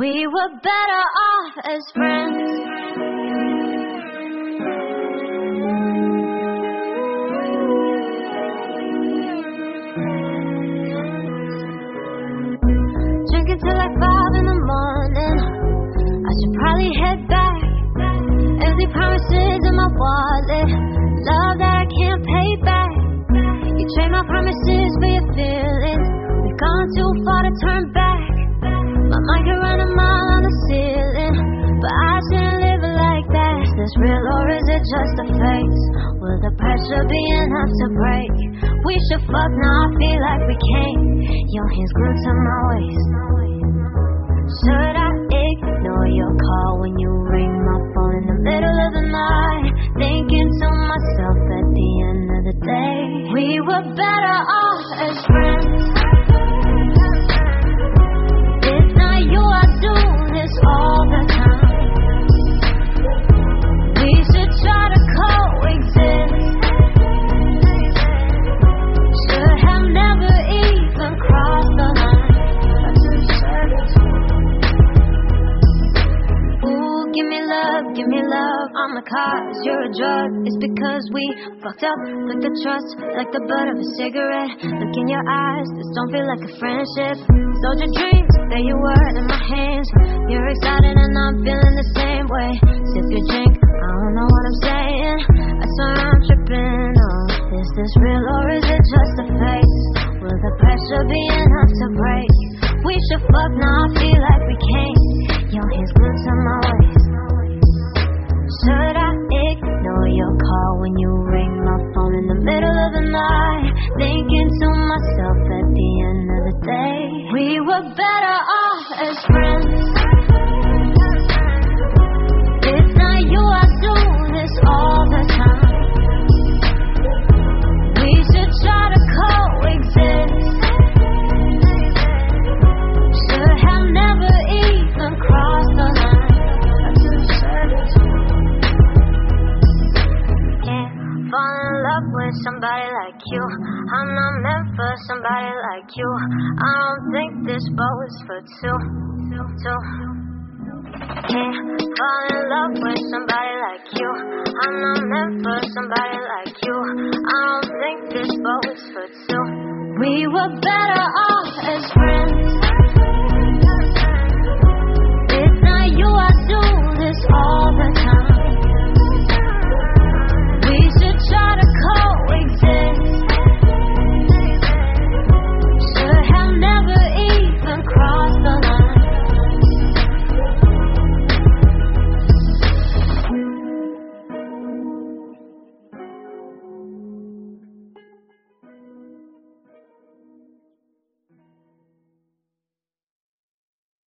We were better off as friends. Drinking till like 5 in the morning. I should probably head back. Empty promises in my wallet. Love that I can't pay back. You trade my promises for your feelings. We've gone too far to turn back. My mind can run a mile on the ceiling, but I shouldn't live like that. Is this real or is it just a phase? Will the pressure be enough to break? We should fuck, now I feel like we can't. Your hands glued to my waist. Should I ignore your call when you ring my phone in the middle of the night? Thinking to myself at the end of the day, we were better off as friends. It's not you, I do this all the time. We should try to coexist. Should have never even crossed the line. Give me love, I'm a cause, you're a drug. It's because we fucked up, took the trust like the butt of a cigarette. Look in your eyes, this don't feel like a friendship. Sold your dreams, there you were in my hands. You're excited and I'm feeling the same way. Sip your drink, I don't know what I'm saying. I swear I'm tripping, oh, is this real or is it just a phase? Will the pressure be enough to break? We should fuck, now I feel like we can't. Your hands glued to my waist. Should I ignore your call when you ring my phone in the middle of the night? Thinking to myself at the end of the day, we were better off as friends. It's not you, I do this all the time. We should try to coexist. Should have never even crossed the line. Fall in love with somebody like you. I'm not meant for somebody like you. I don't think this boat is for two. Can't fall in love with somebody like you. I'm not meant for somebody like you. I don't think this boat is for two. We were better off as friends.